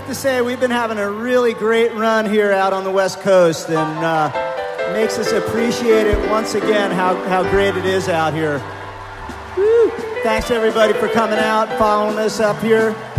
have to say, we've been having a really great run here out on the West Coast, and makes us appreciate it once again how great it is out here. Woo. Thanks, everybody, for coming out, following us up here.